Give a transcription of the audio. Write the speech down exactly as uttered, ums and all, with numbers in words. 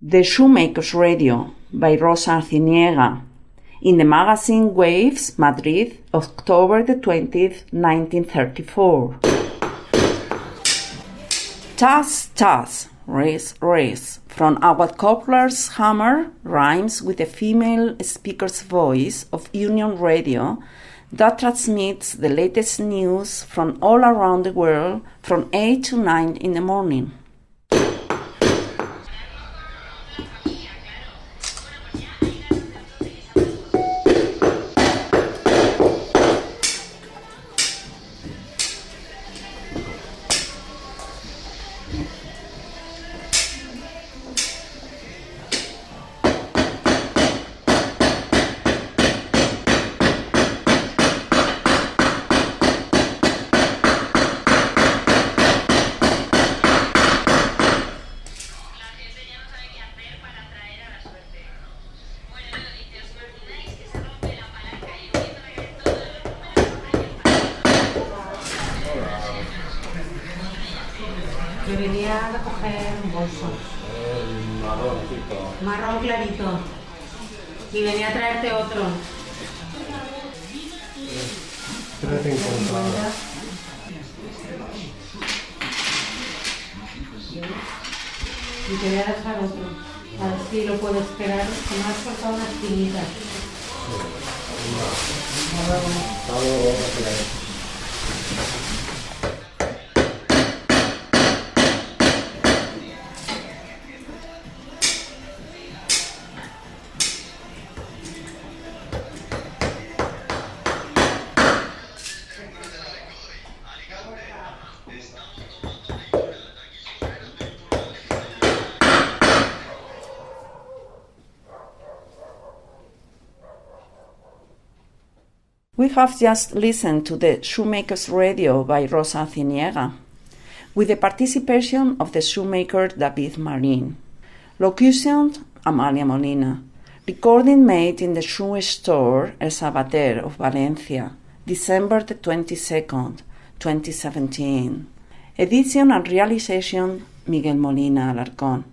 The Shoemaker's Radio by Rosa Arciniega in the magazine Waves, Madrid, October the twentieth, nineteen thirty-four. Taz, Taz, race, race, from Aguad Cobbler's hammer rhymes with the female speaker's voice of Union Radio that transmits the latest news from all around the world from eight to nine in the morning. Que venía a recoger un bolso. El marroncito. Marrón clarito. Y venía a traerte otro. tres cincuenta. Y te voy a dejar otro. A ver si lo puedo esperar. Que me has cortado unas tiritas. Hasta luego. We have just listened to the Shoemaker's Radio by Rosa Arciniega, with the participation of the shoemaker David Marin. Locution, Amalia Molina. Recording made in the shoe store El Sabater of Valencia, December the twenty-second, twenty seventeen. Edition and realization, Miguel Molina Alarcón.